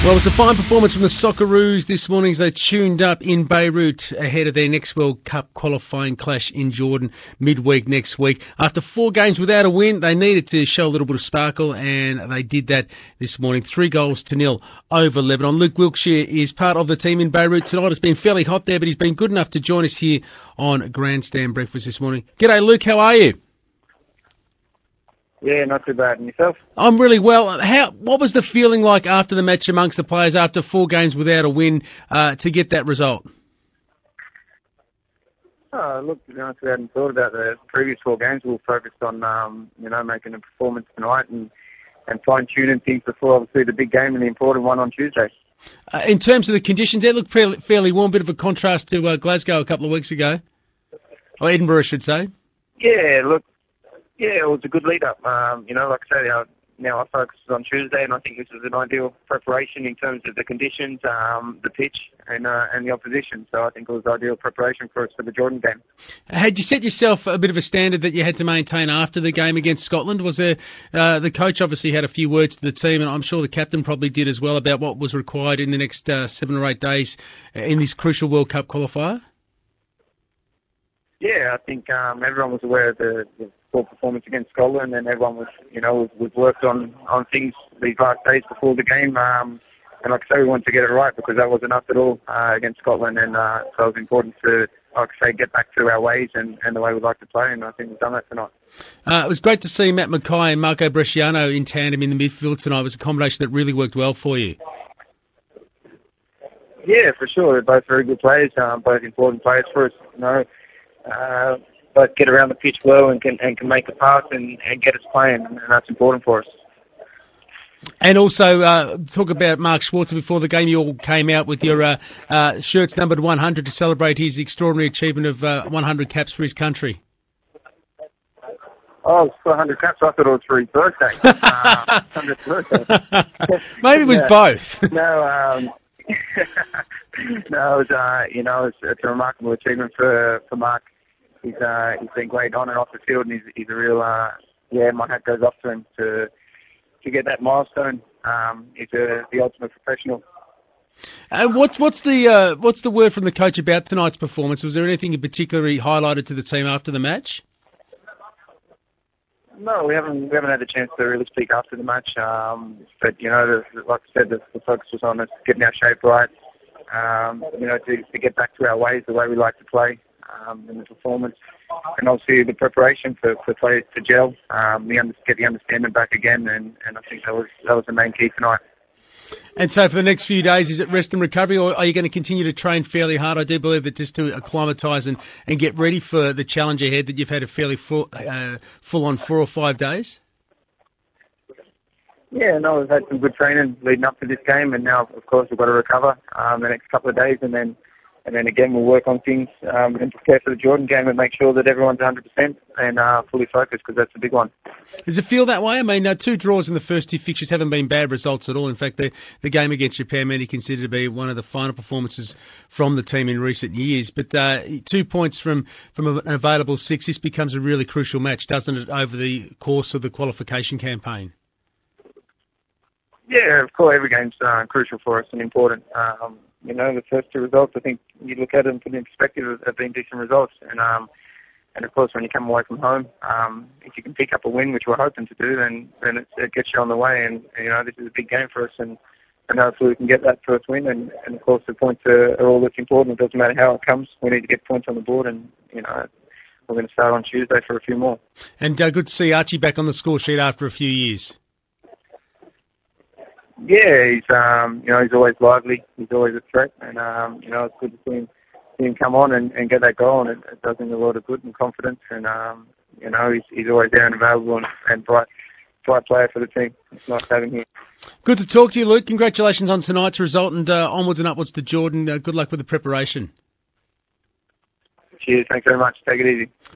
Well, it was a fine performance from the Socceroos this morning as they tuned up in Beirut ahead of their next World Cup qualifying clash in Jordan midweek next week. After 4 games without a win, they needed to show a little bit of sparkle, and they did that this morning. 3-0 over Lebanon. Luke Wilkshire is part of the team in Beirut tonight. It's been fairly hot there, but he's been good enough to join us here on Grandstand Breakfast this morning. G'day, Luke. How are you? Yeah, not too bad. And yourself? I'm really well. What was the feeling like after the match amongst the players after 4 games without a win to get that result? Look, to be honest, we hadn't thought about the previous 4 games. We were focused on, making a performance tonight and fine-tuning things before, obviously, the big game and the important one on Tuesday. In terms of the conditions, they look fairly warm, bit of a contrast to Glasgow a couple of weeks ago. Or Edinburgh, I should say. Yeah, look. Yeah, it was a good lead-up. Like I say, now our focus is on Tuesday, and I think this is an ideal preparation in terms of the conditions, the pitch, and the opposition. So I think it was ideal preparation for us for the Jordan game. Had you set yourself a bit of a standard that you had to maintain after the game against Scotland? Was there the coach obviously had a few words to the team, and I'm sure the captain probably did as well, about what was required in the next 7 or 8 days in this crucial World Cup qualifier? Yeah, I think everyone was aware of the poor performance against Scotland, and everyone was, we've worked on things these last days before the game, and like I say, we wanted to get it right because that wasn't us at all against Scotland, and so it was important to, like I say, get back to our ways and the way we like to play, and I think we've done that tonight. It was great to see Matt Mackay and Marco Bresciano in tandem in the midfield tonight. It was a combination that really worked well for you. Yeah, for sure. They're both very good players, both important players for us, both get around the pitch well and can make a pass and get us playing, and that's important for us. And also, talk about Mark Schwarzer before the game. You all came out with your shirts numbered 100 to celebrate his extraordinary achievement of 100 caps for his country. Oh, it's 100 caps. I thought it was for his birthday. 100th birthday. Maybe it was both. No, no, it's a remarkable achievement for Mark. He's been great on and off the field, and he's a real, my hat goes off to him to get that milestone. He's the ultimate professional. What's the word from the coach about tonight's performance? Was there anything in particular he highlighted to the team after the match? No, we haven't had a chance to really speak after the match. But like I said, the focus was on us getting our shape right. To get back to our ways, the way we like to play, and the performance, and obviously the preparation for players to gel. Get the understanding back again, and I think that was the main key tonight. And so for the next few days, is it rest and recovery, or are you going to continue to train fairly hard? I do believe that just to acclimatise and get ready for the challenge ahead, that you've had a fairly full-on 4 or 5 days? Yeah, no, we've had some good training leading up to this game, and now, of course, we've got to recover the next couple of days, and then again we'll work on things and prepare for the Jordan game and make sure that everyone's 100% and fully focused, because that's a big one. Does it feel that way? I mean, 2 draws in the first 2 fixtures haven't been bad results at all. In fact, the game against Japan many consider to be one of the finer performances from the team in recent years. But 2 points from an available 6, this becomes a really crucial match, doesn't it, over the course of the qualification campaign? Yeah, of course, every game's crucial for us and important. The first 2 results, I think you look at them from the perspective have been decent results. And of course, when you come away from home, if you can pick up a win, which we're hoping to do, then it gets you on the way. And, this is a big game for us. And hopefully we can get that first win. And of course, the points are all that's important. It doesn't matter how it comes. We need to get points on the board. And, we're going to start on Tuesday for a few more. And good to see Archie back on the score sheet after a few years. Yeah, he's always lively. He's always a threat, and it's good to see him come on and get that goal, and it does him a lot of good and confidence. And he's always there and available and bright player for the team. It's nice having him. Good to talk to you, Luke. Congratulations on tonight's result, and onwards and upwards to Jordan. Good luck with the preparation. Cheers. Thanks very much. Take it easy.